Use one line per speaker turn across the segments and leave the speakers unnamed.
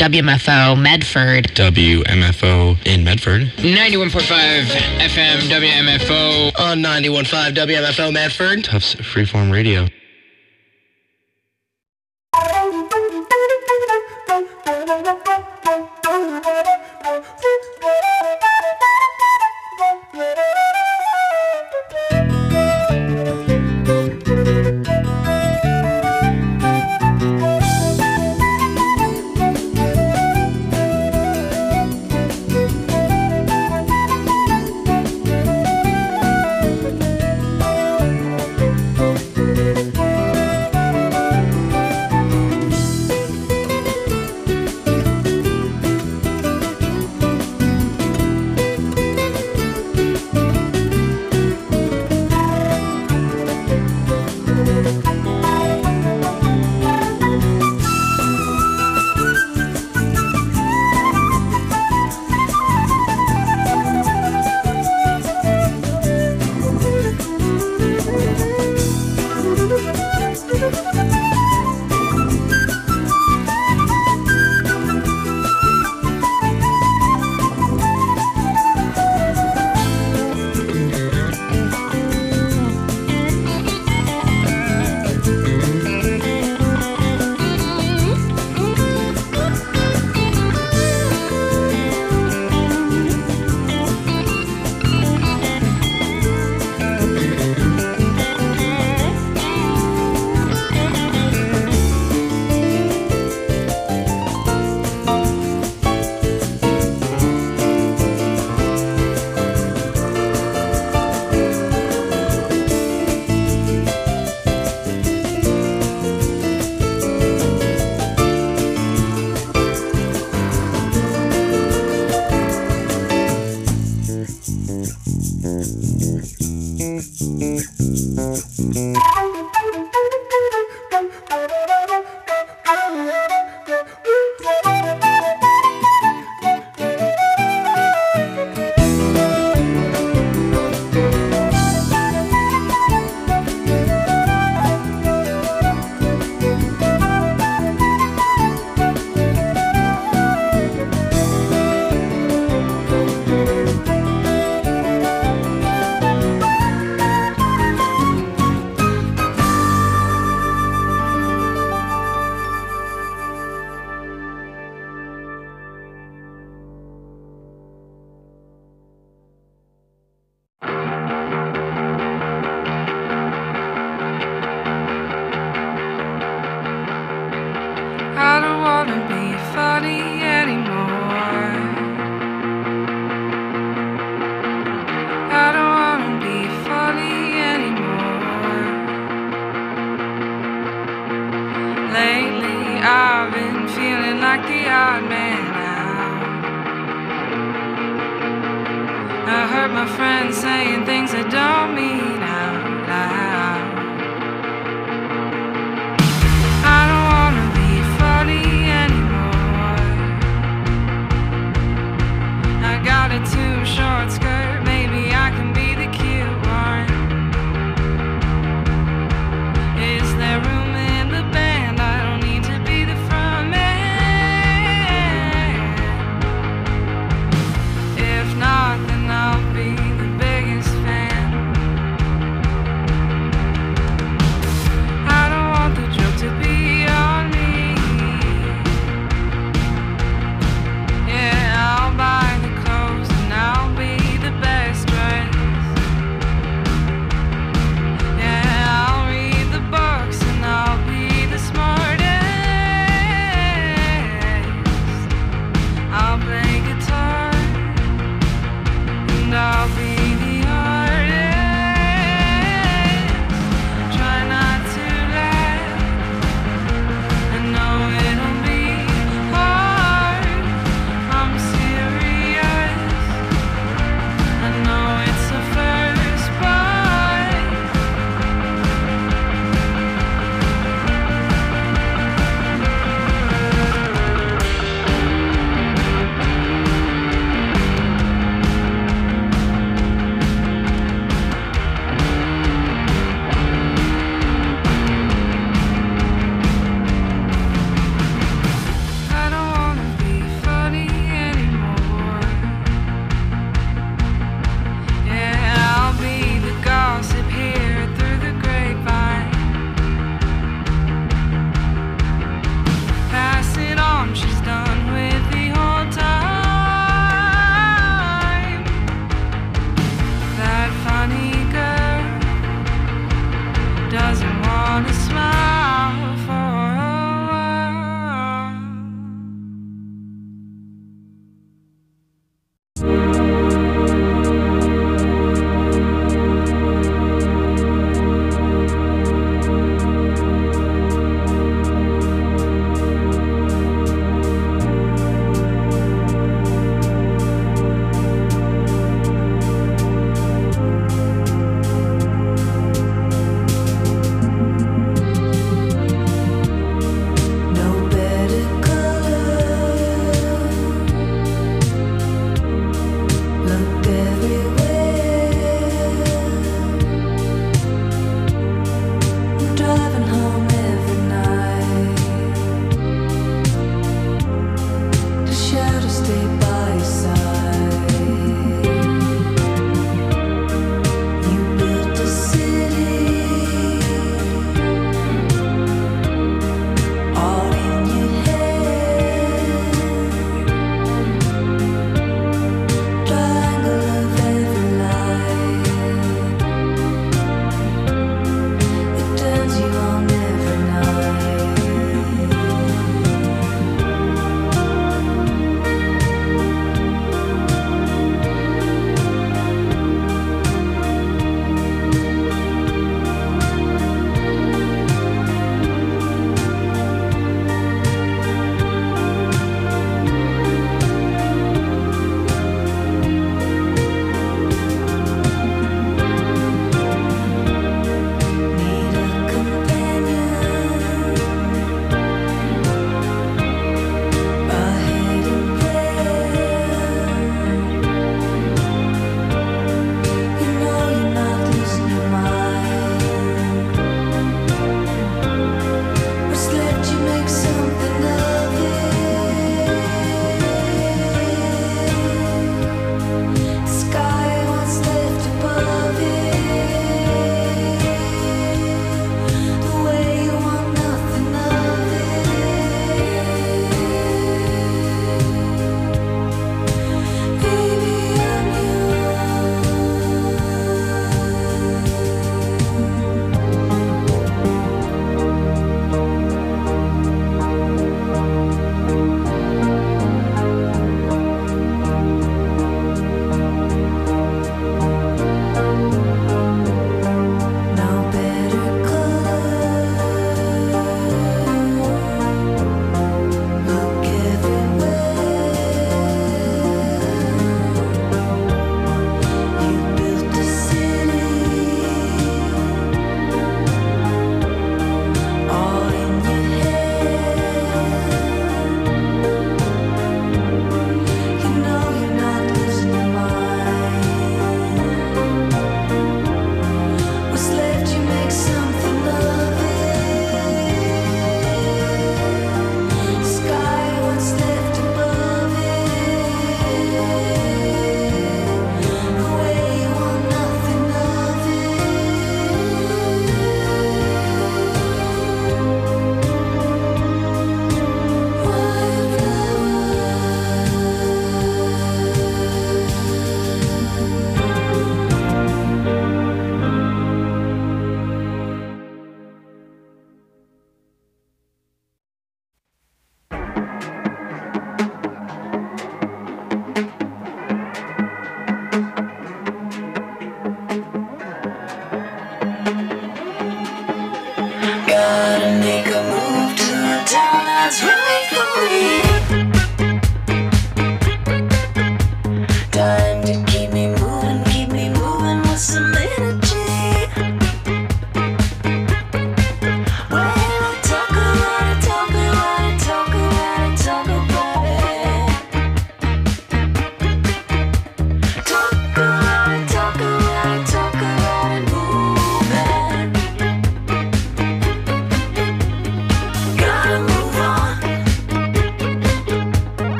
WMFO Medford.
WMFO in Medford.
91.5 FM WMFO.
On 91.5 WMFO Medford.
Tufts Freeform Radio.
I don't wanna be funny anymore. I don't wanna be funny anymore. Lately I've been feeling like the odd man out. I heard my friends saying things I don't mean out loud. I don't wanna be funny anymore. I got a too short skirt, maybe I can be the cute one. Is there room in the band? I don't need to be the front man. If not, then I'll be the biggest fan. wanna smile for a while.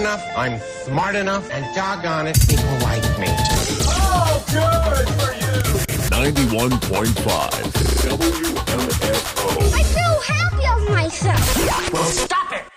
enough, I'm smart enough, and doggone it, people like me.
Oh, good for you! 91.5 WMFO.
I feel happy of myself.
Well, stop it!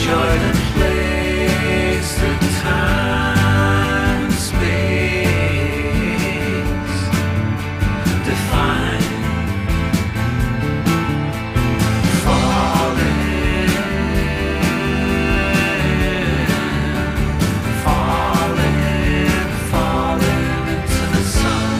joy that plays through time and space, define, falling into the sun.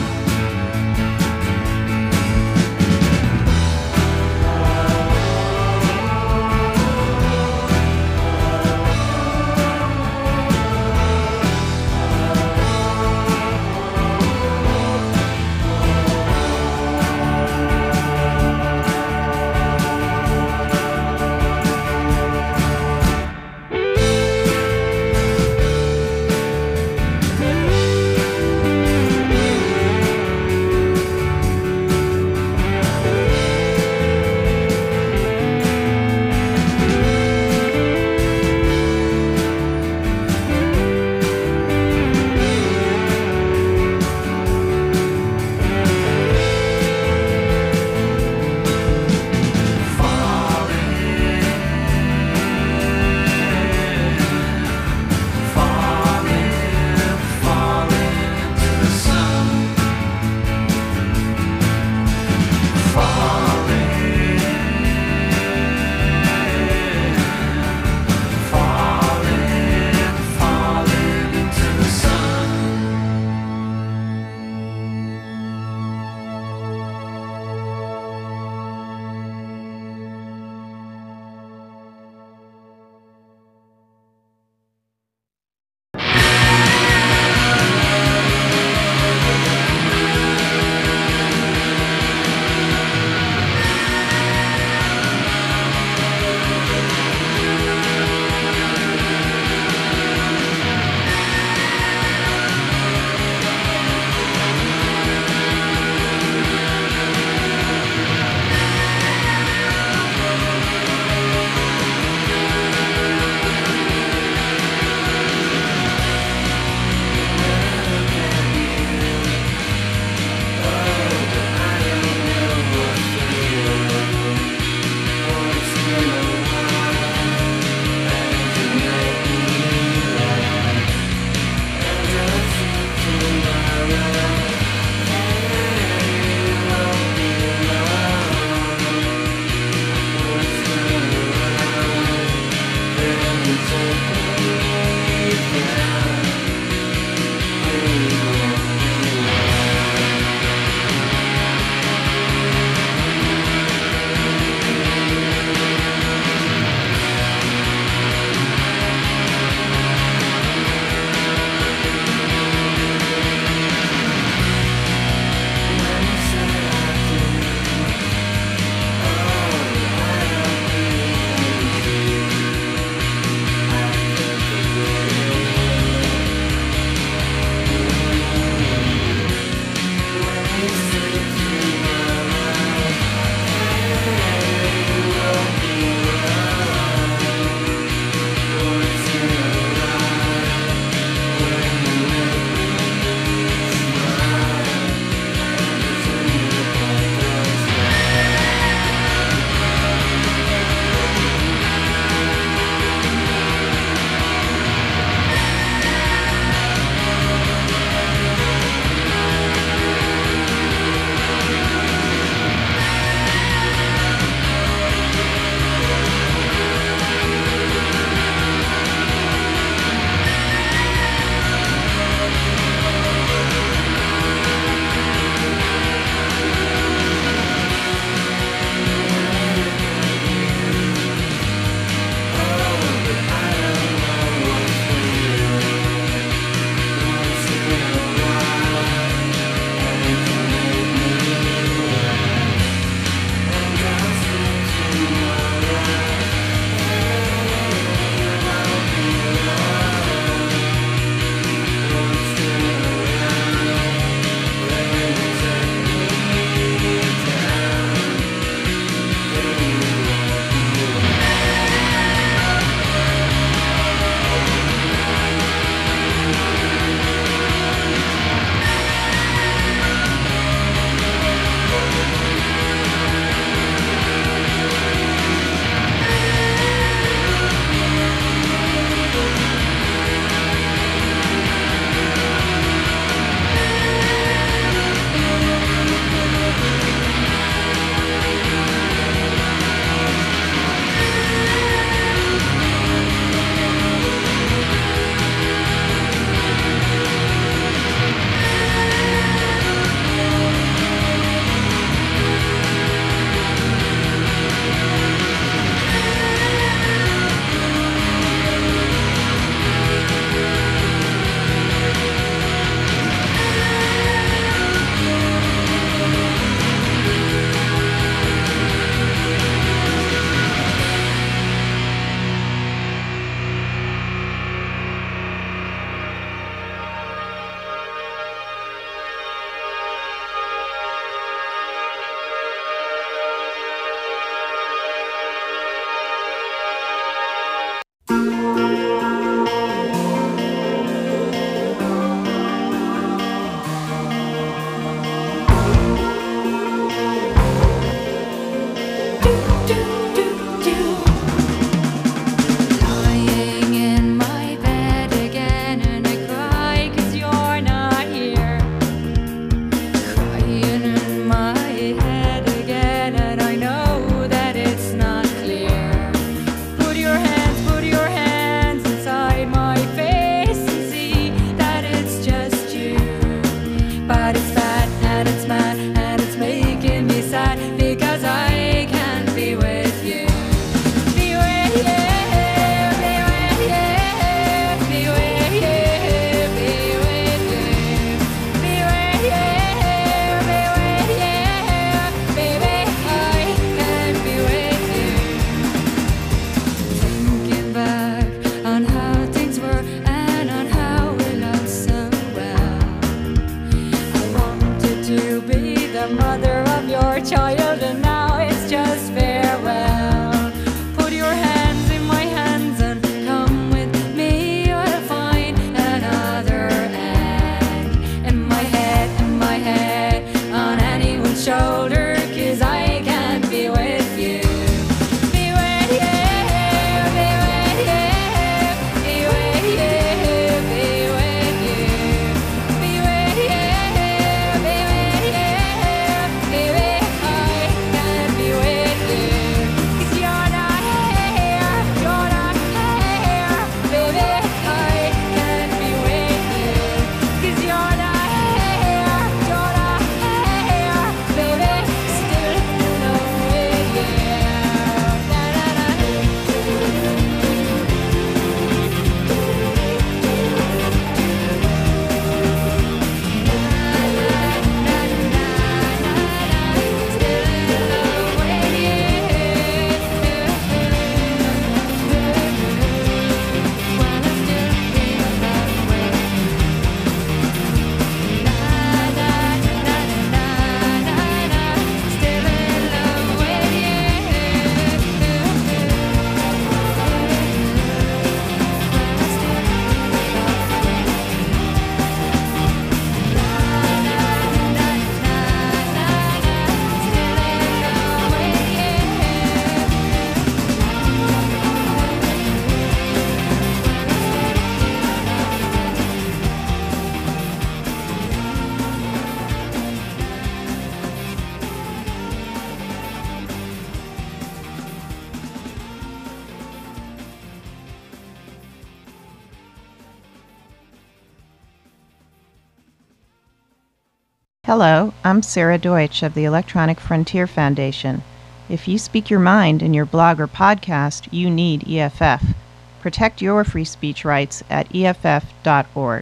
Hello, I'm Sarah Deutsch of the Electronic Frontier Foundation. If you speak your mind in your blog or podcast, you need EFF. Protect your free speech rights at EFF.org.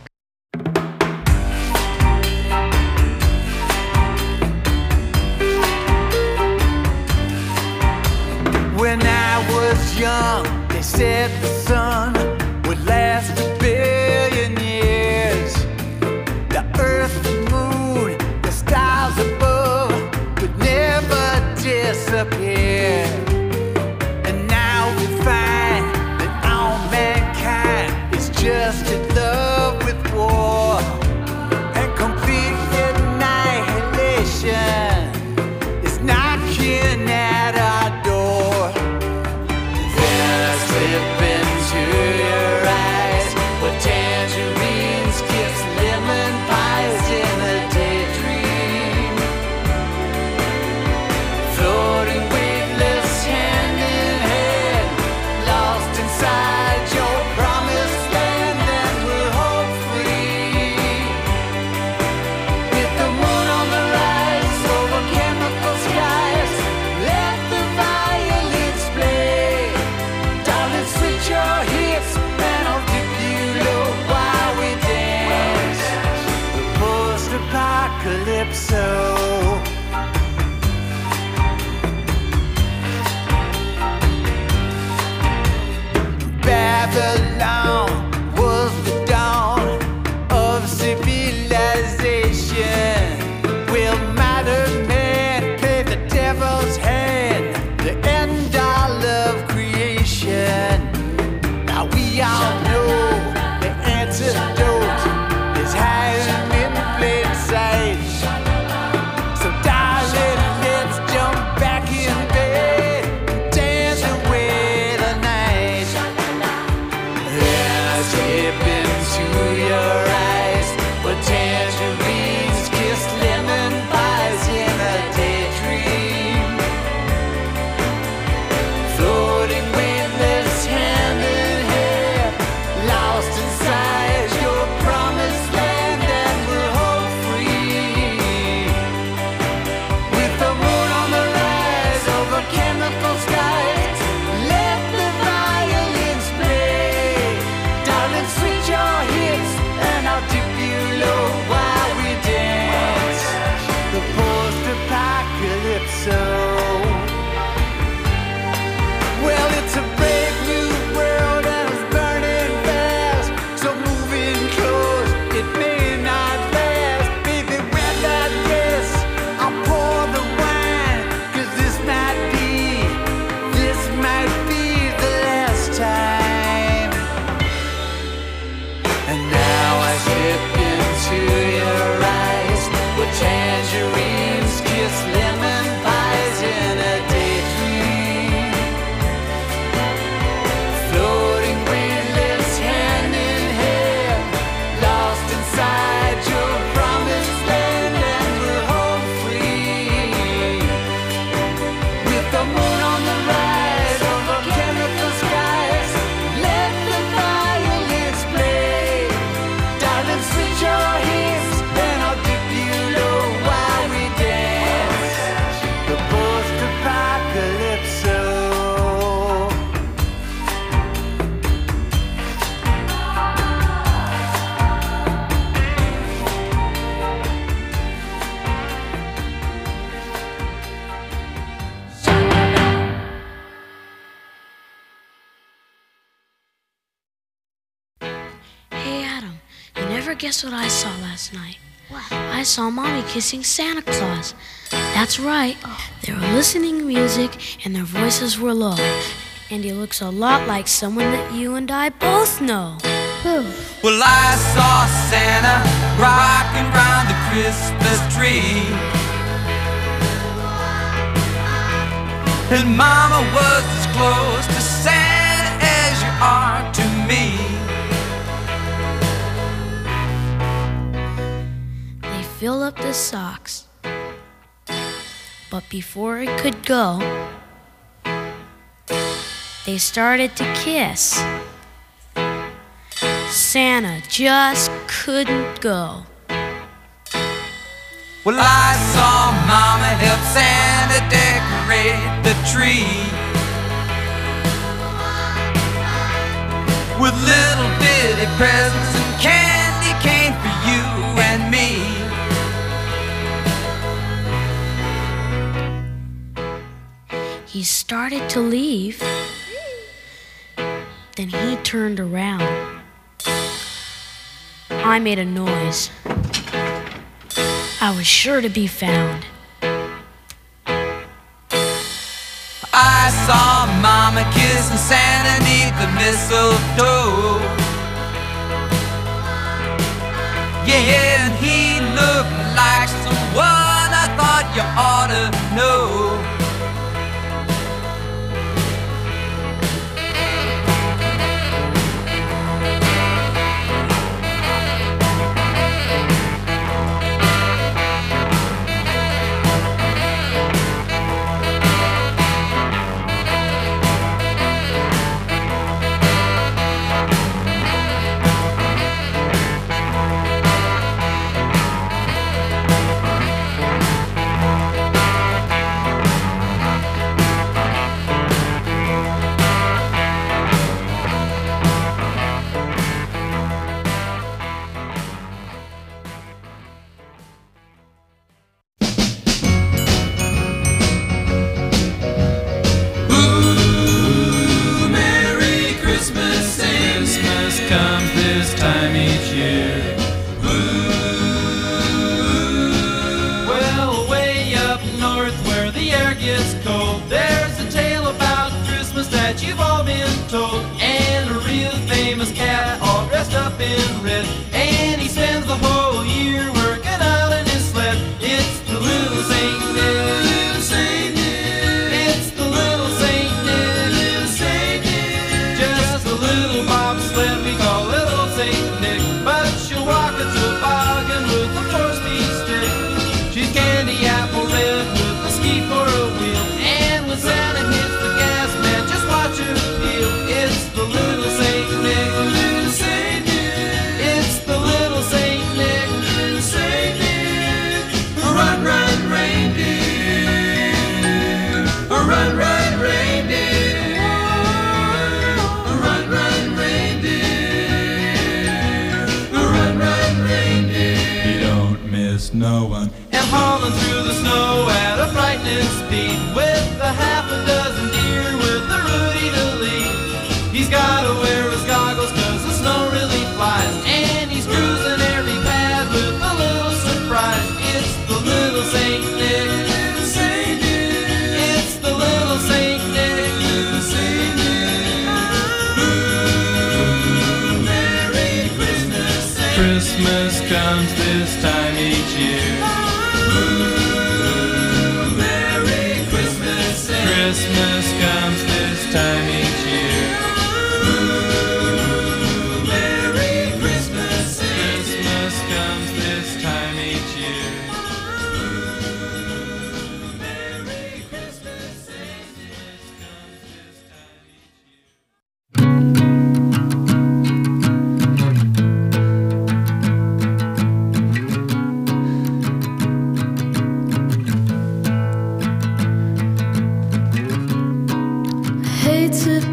When I was young, they said the sun would last a billion years. The earth, the moon, the stars above would never disappear. And now we find that all mankind is just in love with war and complete annihilation is knocking at our door. Then I slip into your eyes with tangerines, kiss, lemon pies in a daydream, floating weightless hand in hand, lost inside your promised land, and we're home free. With the moon on the rise over chemical skies, let the violins play. Darling, switch your hips and I'll dip you low while we dance. The post-apocalypse. Babylon was the dawn of civilization. Will modern man play the devil's hand, the end all of creation? Now we all know the antidote is hiding in plain sight. So darling, let's jump back in bed and dance away the night. Then I slip into your eyes with tangerines, kiss, lemon pies in a daydream, floating weightless hand in hand, lost inside your promised land, and we're home free. With the moon on the rise over chemical skies, let the violins play. Darling, switch your hips and I'll dip you low while we dance. The post-apocalypse. Well, it's a brave new world and it's burning fast, so move in close, it may not last. Baby, wear that dress, I'll pour the wine, 'cause this might be the last time. And now I slip into your eyes with tangerines, kiss, lemon pies in a daydream, floating weightless hand in hand, lost inside your promised land, and we're home free. With the moon on the rise over chemical skies, let the violins play. Darling, switch your hips and I'll dip you low while we dance. The post-apocalypse.
Hey Adam, you never guess what I saw last night. What? I saw Mommy kissing Santa Claus. That's right. They were listening to music and their voices were low. And he looks a lot like someone that you and I both know. Who?
Well, I saw Santa rocking round the Christmas tree, and Mama was as close to Santa as you are to me.
They filled up the socks, but before it could go, they started to kiss. Santa just couldn't go.
Well, I saw Mama help Santa decorate the tree with little bitty presents and candy cane for you and me.
He started to leave. Then he turned around. I made a noise. I was sure to be found.
I saw Mama kissing Santa neath the mistletoe. Yeah, and he looked like someone I thought you ought to know.
No one. And hauling through the snow at a frightening speed with a half a dozen deer with the Rudy to lead. He's gotta wear his goggles cause the snow really flies, and he's cruising every path with a little surprise. It's the little Saint Nick. It's the little Saint Nick. Ooh, Merry Christmas. Christmas comes this time each year. Ooh, Merry Christmas. Christmas comes this time each year. Ooh, Merry Christmas. Christmas comes this time each year. Ooh, Merry Christmas. Christmas comes this time each year.
Hate to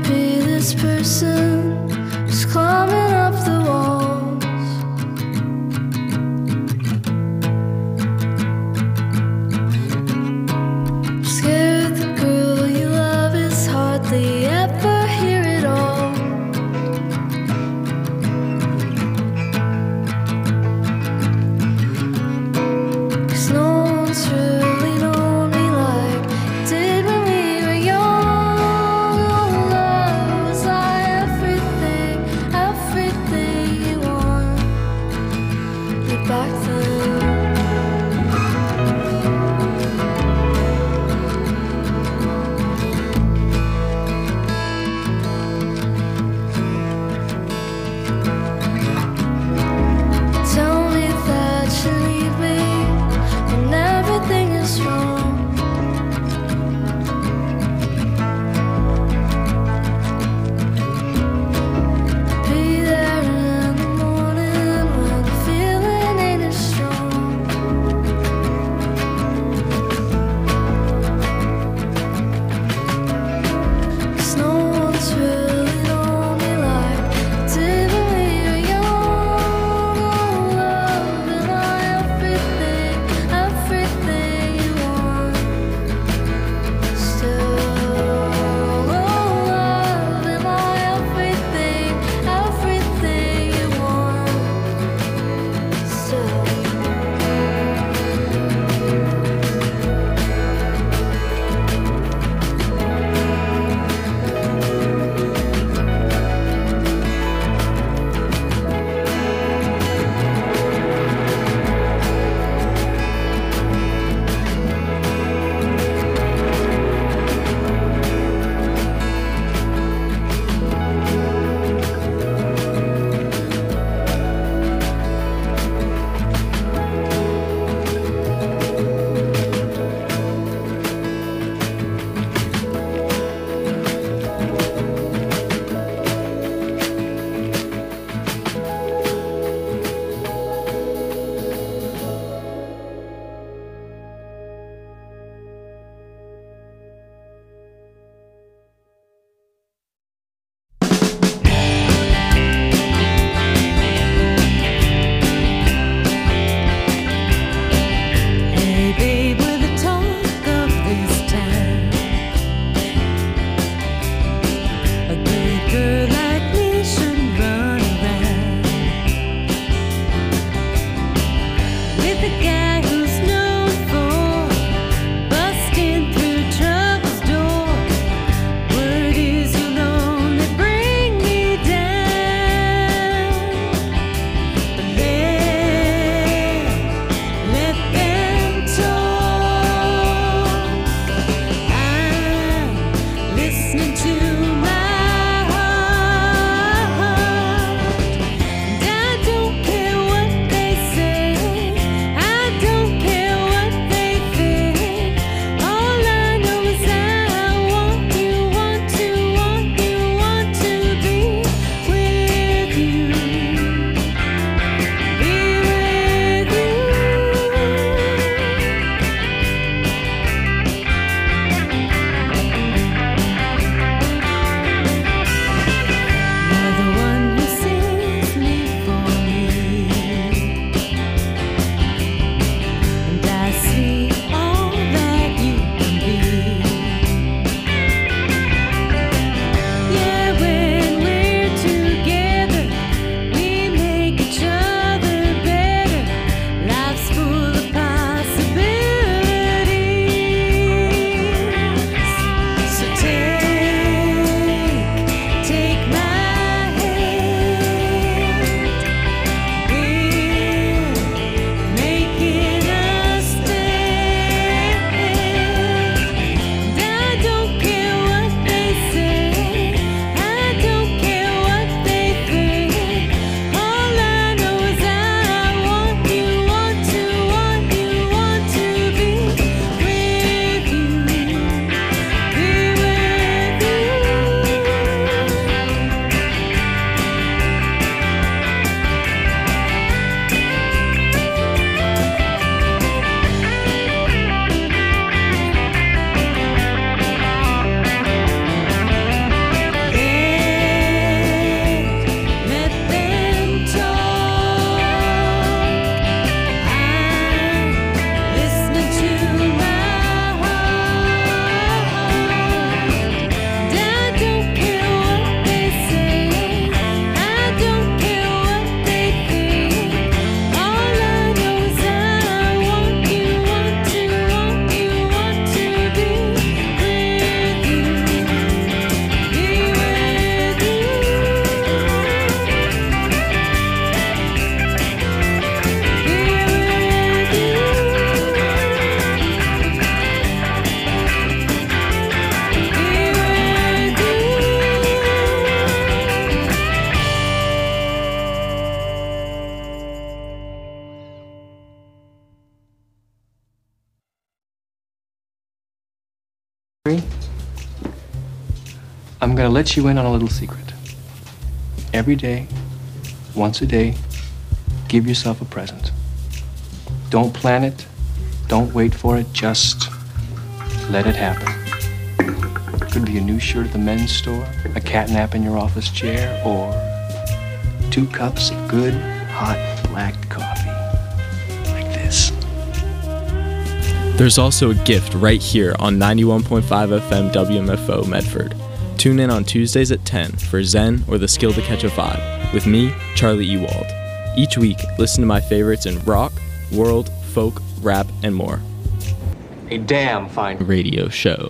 I'm gonna let you in on a little secret. Every day, once a day, give yourself a present. Don't plan it, don't wait for it, just let it happen. Could be a new shirt at the men's store, a cat nap in your office chair, or 2 cups of good, hot, black coffee. Like this.
There's also a gift right here on 91.5 FM WMFO Medford. Tune in on Tuesdays at 10 for Zen or the Skill to Catch a Vibe with me, Charlie Ewald. Each week, listen to my favorites in rock, world, folk, rap, and more.
A damn fine
radio show.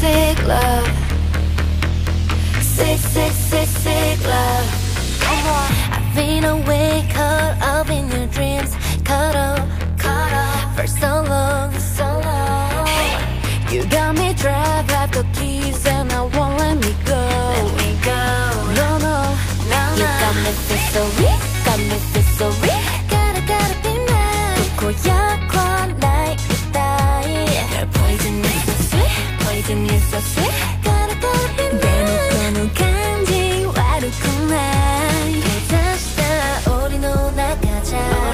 sick love. Sick love. Come on. I've been awake, caught up in your dreams. Caught up for so long. You got me trapped, have the keys and I won't let me go. No. You got me feel so weak, gotta be mine. 고약과 나의 그따위. Your poison is so sweet, gotta be mine. 대놓고는 간지 와르구나. 다시 다 우리 나가자.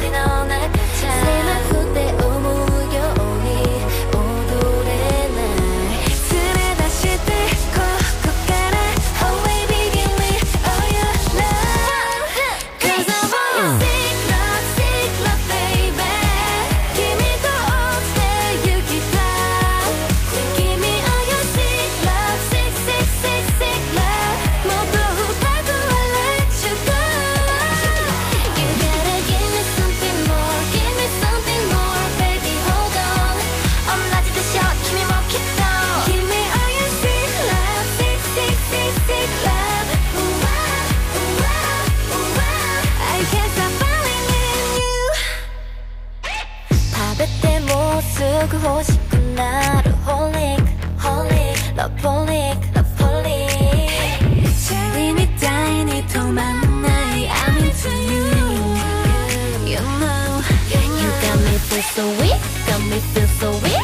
세마 그때 오무요 오니 오도래 날. 술에 다시 들고 가라. Oh baby give me all your love. Cause I want sick love baby. Give me the all day you keep love. Give me all your sick love, sick love. 모두 다 I let you go. You gotta give me something more, baby hold on. 엄라지도 셔, 힘이 먹겠어. Give me all your sick love, sick love. I can't stop falling in you. 밥에 때 못 쓰고 호시군 나를 loveholic. 재림이 따윈이 도망 나의 I'm into you. You know, you got me feel so weak,